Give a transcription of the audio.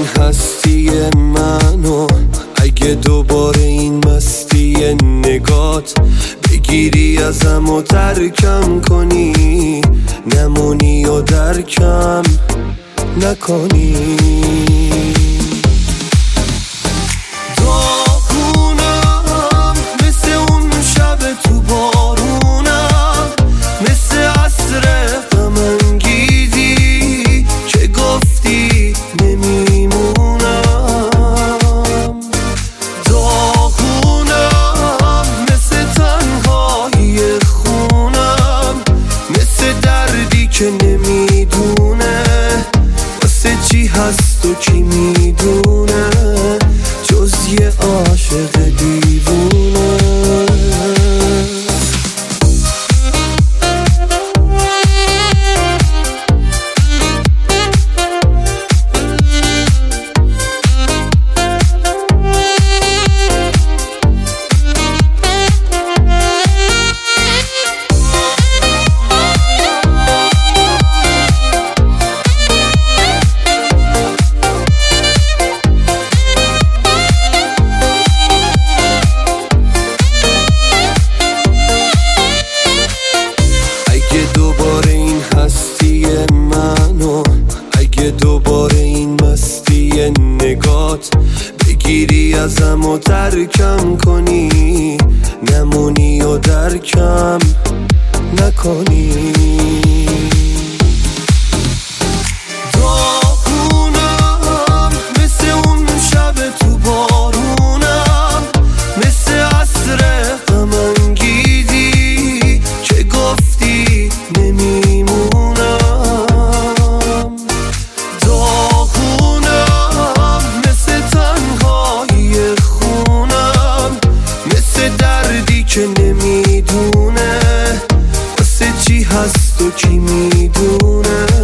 این هستی منو، اگه دوباره این مستی نگات بگیری ازم و ترکم کنی، نمونی و درکم نکنی. داغونم مثل اون شب تو بارونم، مثل عصر غم انگیزی که گفتی نمیمونم. داغونم مثل تنهایی خونم، مثل دردی که نمیدونه واسه چی هست و کی میدونه جز یه عاشق دیوونه. اگه دوباره این مستی نگات بگیری ازم و ترکم کنی، نمونی و درکم نکنی. داغونم مثل اون شب تو بارونم، مثل عصر غم انگیزی که گفتی نمیمونم. که نمیدونه واسه چی هست و کی میدونه